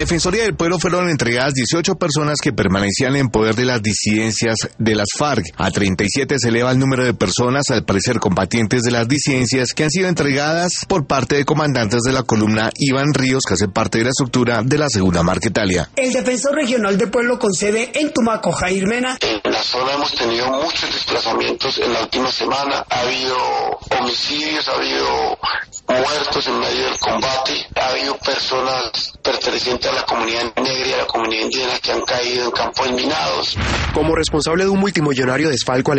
Defensoría del Pueblo fueron entregadas 18 personas que permanecían en poder de las disidencias de las FARC. A 37 se eleva el número de personas, al parecer combatientes de las disidencias, que han sido entregadas por parte de comandantes de la columna Iván Ríos, que hace parte de la estructura de la Segunda Marquetalia. El defensor regional del pueblo con sede en Tumaco, Jair Mena. En la zona hemos tenido muchos desplazamientos en la última semana. Ha habido homicidios, ha habido muertos en medio del combate, ha habido personas pertenecientes a la comunidad negra y a la comunidad indígena que han caído en campos minados. Como responsable de un multimillonario desfalco